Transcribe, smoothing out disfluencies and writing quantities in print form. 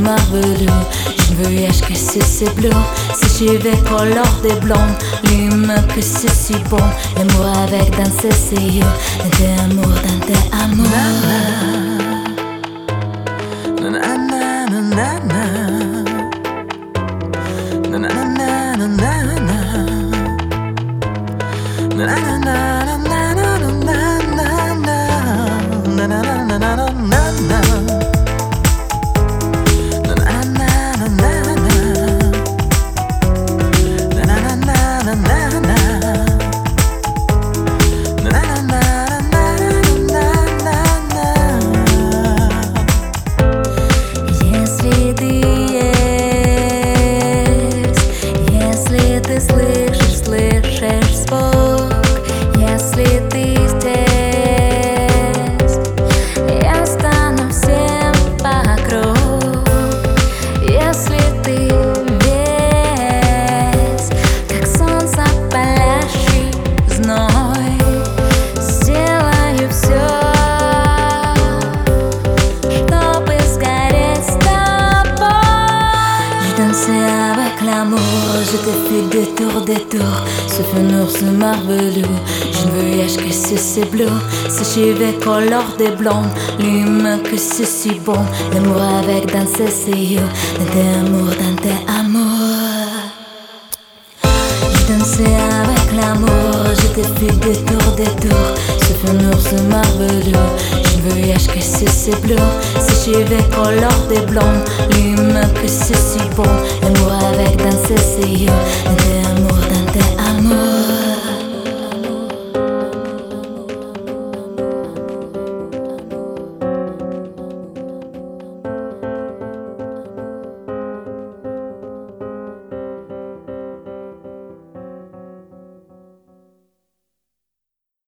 marveleux. Je ne veux que c'est bleu. Si je vais color des blondes, l'hume que c'est si bon. L'amour avec dans ses yeux, dans tes amours, dans tes amours. Слышишь звук, если ты здесь, я стану всем вокруг. Если ты весь, как солнце палящий зной, сделаю все, чтобы сгореть с тобой. Je dansais avec l'amour, je t'ai fait des tours, ce fenêtre ce marveleux. Je ne veux que c'est bleu. Si je vais color des blondes, l'hume que c'est si bon. L'amour avec dans ses yeux, dans tes amours, dans tes amours. Je dansais avec l'amour, je t'ai fait des tours, ce fenêtre ce marveleux. Je ne veux que c'est bleu. Si je vais color des blondes, l'hume que c'est si bon. L'amour avec dans ses yeux, dans tes amours.